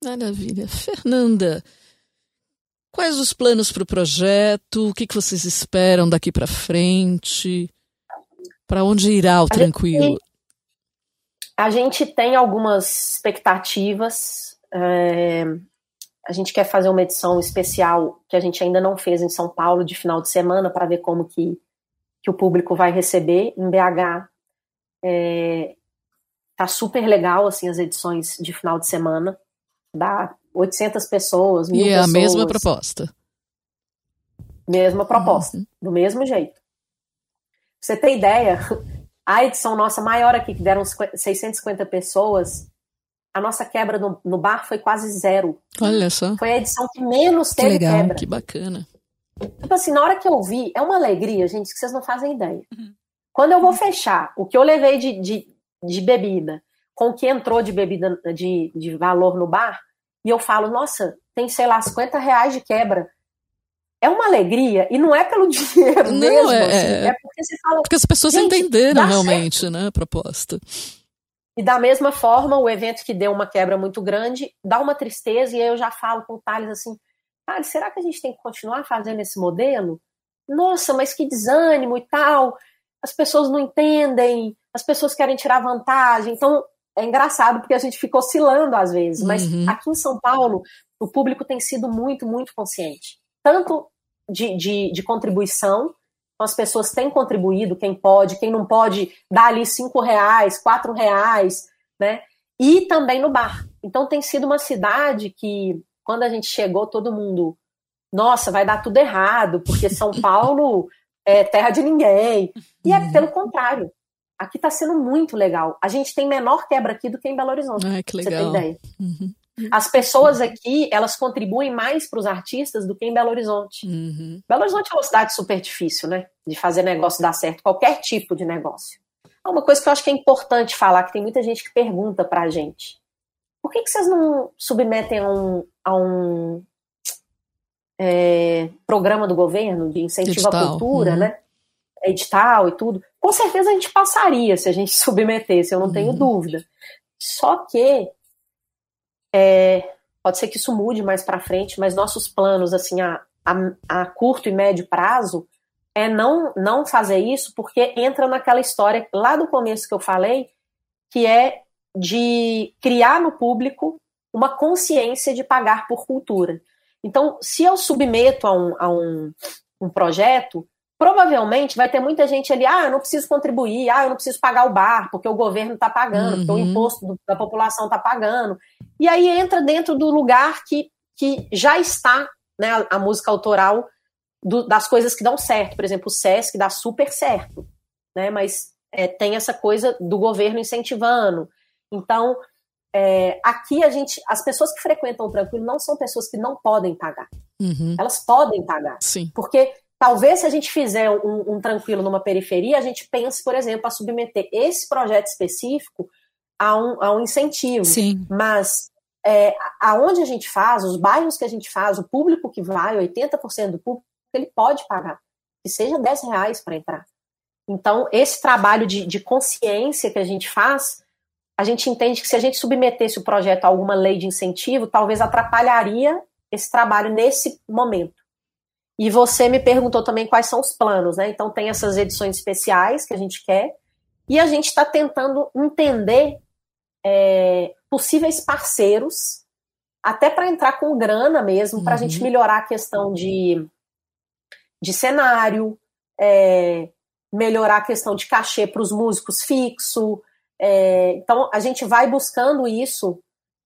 Maravilha. Fernanda, quais os planos para o projeto? O que vocês esperam daqui para frente? Para onde irá o Tranquilo? A gente tem algumas expectativas. A gente quer fazer uma edição especial que a gente ainda não fez em São Paulo de final de semana para ver como que o público vai receber. Em BH tá super legal assim, as edições de final de semana. Dá 800 pessoas, 1.000 pessoas. E é a mesma proposta. Mesma proposta, do mesmo jeito. Pra você ter ideia, a edição nossa maior aqui, que deram 650 pessoas, a nossa quebra no bar foi quase 0. Olha só. Foi a edição que menos teve legal, quebra. Que bacana. Tipo assim, na hora que eu vi, é uma alegria, gente, que vocês não fazem ideia. Quando eu vou fechar o que eu levei de bebida com o que entrou de bebida de valor no bar, e eu falo, nossa, tem, sei lá, R$50 de quebra. É uma alegria, e não é pelo dinheiro não, mesmo, assim, é porque você fala... Porque as pessoas entenderam realmente, certo, né, a proposta. E da mesma forma, o evento que deu uma quebra muito grande, dá uma tristeza, e aí eu já falo com o Thales assim, Thales, será que a gente tem que continuar fazendo esse modelo? Nossa, mas que desânimo e tal, as pessoas não entendem, as pessoas querem tirar vantagem, então... É engraçado porque a gente fica oscilando às vezes, mas aqui em São Paulo o público tem sido muito, muito consciente. Tanto de contribuição, as pessoas têm contribuído, quem pode, quem não pode, dá ali R$5, R$4, né? E também no bar. Então tem sido uma cidade que, quando a gente chegou, todo mundo, nossa, vai dar tudo errado, porque São Paulo é terra de ninguém. E é pelo contrário. Aqui está sendo muito legal. A gente tem menor quebra aqui do que em Belo Horizonte. Que legal. Você tem ideia? As pessoas aqui, elas contribuem mais para os artistas do que em Belo Horizonte. Belo Horizonte é uma cidade super difícil, né? De fazer negócio dar certo, qualquer tipo de negócio. Uma coisa que eu acho que é importante falar, que tem muita gente que pergunta pra gente. Por que vocês não submetem a um programa do governo de incentivo à cultura, né? Edital e tudo? Com certeza a gente passaria se a gente submetesse, eu não tenho dúvida. Só que pode ser que isso mude mais para frente, mas nossos planos assim, a curto e médio prazo é não fazer isso, porque entra naquela história lá do começo que eu falei, que é de criar no público uma consciência de pagar por cultura. Então, se eu submeto a um projeto, provavelmente vai ter muita gente ali, eu não preciso contribuir, eu não preciso pagar o bar, porque o governo está pagando, porque o imposto da população está pagando. E aí entra dentro do lugar que já está, né, a música autoral das coisas que dão certo. Por exemplo, o Sesc dá super certo, né, mas tem essa coisa do governo incentivando. Então, aqui as pessoas que frequentam o Tranquilo não são pessoas que não podem pagar. Elas podem pagar. Sim. Porque talvez se a gente fizer um Tranquilo numa periferia, a gente pense, por exemplo, a submeter esse projeto específico a um incentivo. Sim. Mas aonde a gente faz, os bairros que a gente faz, o público que vai, 80% do público, ele pode pagar. Que seja R$10 para entrar. Então, esse trabalho de consciência que a gente faz, a gente entende que se a gente submetesse o projeto a alguma lei de incentivo, talvez atrapalharia esse trabalho nesse momento. E você me perguntou também quais são os planos, né? Então tem essas edições especiais que a gente quer, e a gente está tentando entender possíveis parceiros, até para entrar com grana mesmo, para a gente melhorar a questão de cenário, melhorar a questão de cachê para os músicos fixo. Então a gente vai buscando isso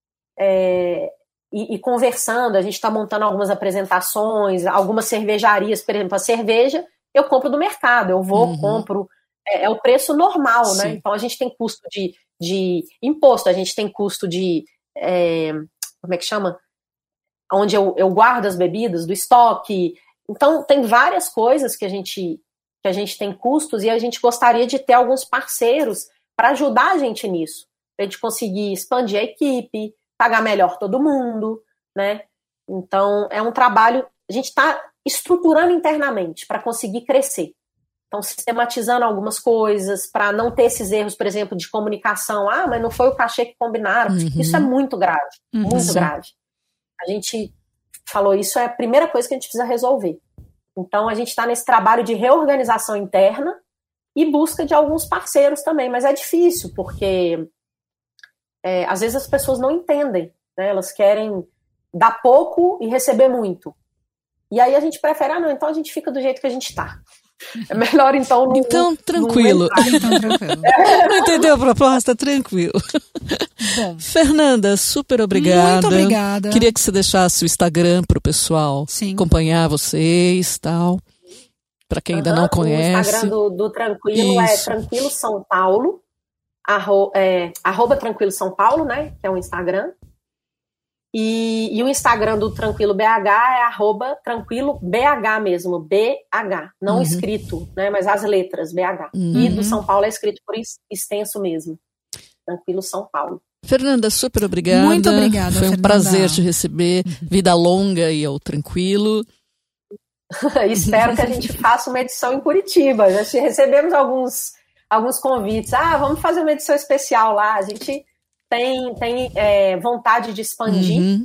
e conversando. A gente está montando algumas apresentações, algumas cervejarias, por exemplo, a cerveja eu compro do mercado, eu vou, compro, é o preço normal, Sim. né? Então a gente tem custo de imposto, a gente tem custo de como é que chama? Onde eu guardo as bebidas, do estoque. Então tem várias coisas que a gente tem custos, e a gente gostaria de ter alguns parceiros para ajudar a gente nisso, para a gente conseguir expandir a equipe, pagar melhor todo mundo, né? Então, é um trabalho, a gente está estruturando internamente para conseguir crescer. Então, sistematizando algumas coisas para não ter esses erros, por exemplo, de comunicação. Mas não foi o cachê que combinaram. Isso é muito grave, muito grave. A gente falou, isso é a primeira coisa que a gente precisa resolver. Então, a gente está nesse trabalho de reorganização interna e busca de alguns parceiros também. Mas é difícil, porque às vezes as pessoas não entendem, né? Elas querem dar pouco e receber muito. E aí a gente prefere, não, então a gente fica do jeito que a gente está. É melhor, então... Então, tranquilo. Não entendeu a proposta? Tranquilo. Bom, Fernanda, super obrigada. Muito obrigada. Queria que você deixasse o Instagram para o pessoal acompanhar vocês e tal. Para quem ainda não conhece. O Instagram do Tranquilo é Tranquilo São Paulo. @ Tranquilo São Paulo, né? Que é o Instagram. E o Instagram do Tranquilo BH é @Tranquilo BH mesmo, BH, não escrito, né, mas as letras BH. E do São Paulo é escrito por extenso mesmo, Tranquilo São Paulo. Fernanda, super obrigada. Muito obrigada, Foi um Fernanda. prazer te receber. Vida longa e ao Tranquilo. Espero que a gente faça uma edição em Curitiba. Já recebemos alguns convites. Vamos fazer uma edição especial lá. A gente tem vontade de expandir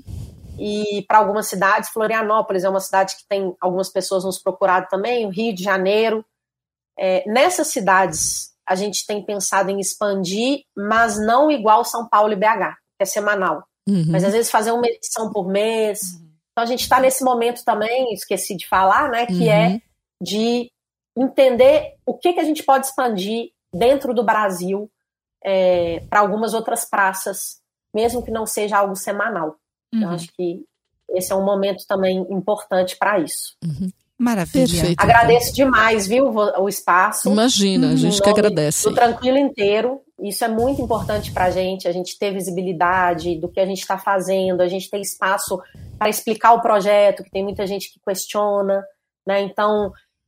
e para algumas cidades. Florianópolis é uma cidade que tem algumas pessoas nos procurado também, o Rio de Janeiro. Nessas cidades a gente tem pensado em expandir, mas não igual São Paulo e BH, que é semanal. Mas às vezes fazer uma edição por mês. Então a gente está nesse momento também, esqueci de falar, né, que é de entender o que a gente pode expandir dentro do Brasil, para algumas outras praças, mesmo que não seja algo semanal. Então, acho que esse é um momento também importante para isso. Maravilha. Perfeito. Agradeço demais, viu, o espaço. Imagina, a gente que agradece. Do Tranquilo inteiro. Isso é muito importante para a gente ter visibilidade do que a gente está fazendo, a gente ter espaço para explicar o projeto, que tem muita gente que questiona, né? Então,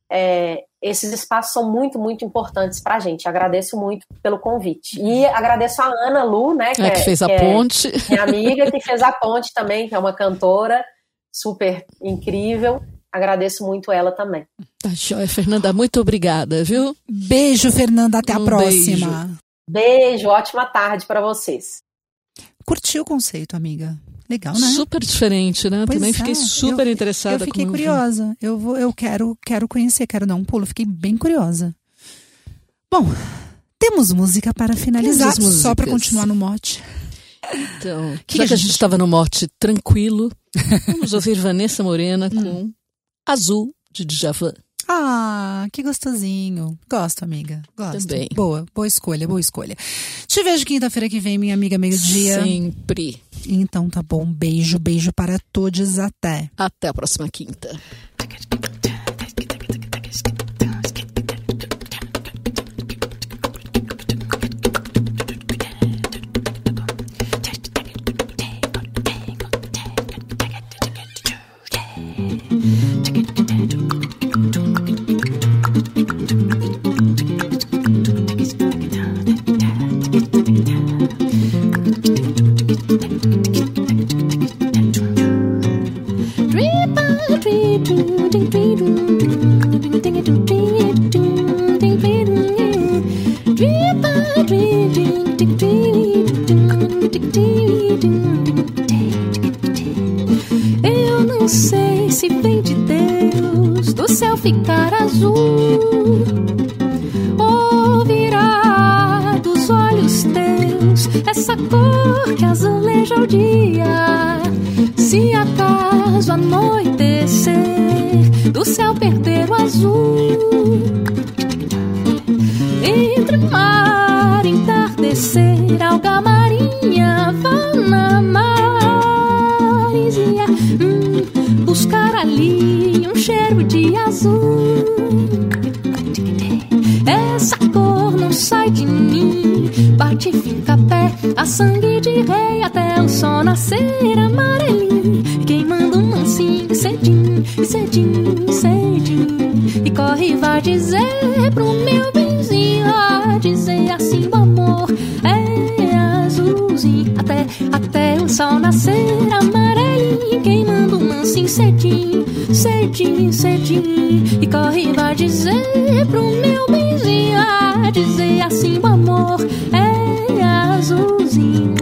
esses espaços são muito, muito importantes para a gente. Agradeço muito pelo convite. E agradeço a Ana Lu, né, que fez a ponte. Minha amiga, que fez a ponte também, que é uma cantora super incrível. Agradeço muito ela também. Tá joia, Fernanda. Muito obrigada, viu? Beijo, Fernanda. Até a próxima. Beijo, ótima tarde para vocês. Curtiu o conceito, amiga? Legal, né? Super diferente, né? Pois também fiquei super interessada. Eu fiquei curiosa. Eu quero conhecer, quero dar um pulo. Fiquei bem curiosa. Bom, temos música para finalizar, só para continuar no mote. Então, já que a gente estava no mote tranquilo, vamos ouvir Vanessa Morena com Azul, de Djavan. Que gostosinho. Gosto, amiga. Gosto. Também. Boa escolha, boa escolha. Te vejo quinta-feira que vem, minha amiga, meio-dia. Sempre. Então tá bom. Beijo para todos. Até. Até a próxima quinta. Eu não sei se vem de Deus do céu ficar azul ou virá dos olhos teus essa cor que azuleja o dia. Se acaso anoitecer, do céu perder o azul, entre mar e entardecer, alga marinha vá na maresia, buscar ali um cheiro de azul. Essa cor não sai de mim, bate e fica a pé, a sangue de rei até o sol nascer amarelinho, queimando um mansinho cedinho, cedinho, cedinho. E corre e vai dizer pro meu benzinho, dizer assim o amor é azulzinho, até o sol nascer amarelinho, queimando um mansinho cedinho, cedinho, cedinho. E corre e vai dizer pro meu benzinho, dizer assim: o amor é azulzinho.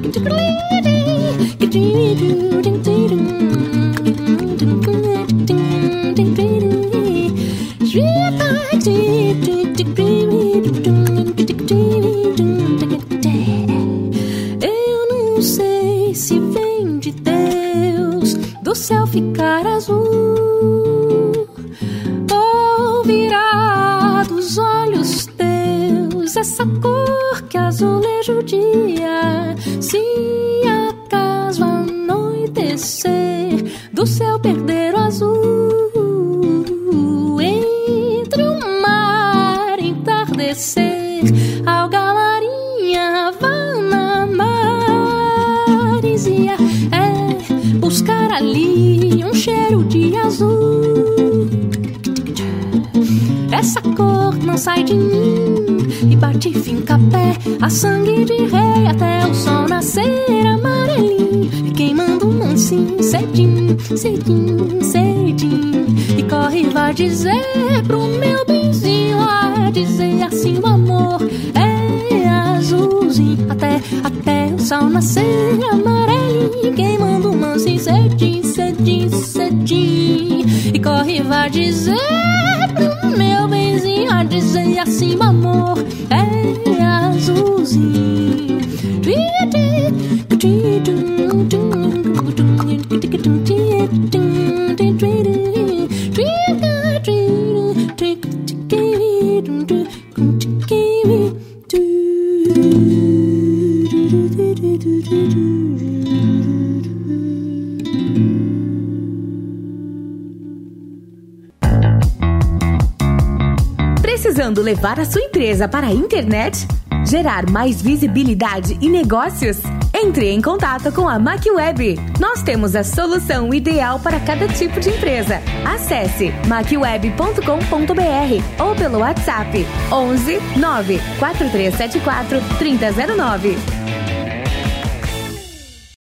Eu não sei se vem de Deus do céu ficar azul ou virar dos olhos teus essa cor que azuleja o dia. Se acaso anoitecer, do céu perder o azul, entre o mar entardecer, alga marinha vá na maresia, é buscar ali um cheiro de azul. Essa cor não sai de mim e bate e finca pé a sangue de rei até o sol nascer amarelinho e queimando mansinho, cedinho, cedinho, cedinho. E corre e vai dizer pro meu benzinho, dizer assim: o amor é azulzinho até o sol nascer amarelinho, queimando mansinho, cedinho, cedinho, cedinho. E corre e vai dizer pro meu benzinho, dizer assim: o amor é azulzinho. Precisando levar a sua empresa para a internet? Gerar mais visibilidade e negócios? Entre em contato com a MacWeb. Nós temos a solução ideal para cada tipo de empresa. Acesse macweb.com.br ou pelo WhatsApp 11 9 4374 3009.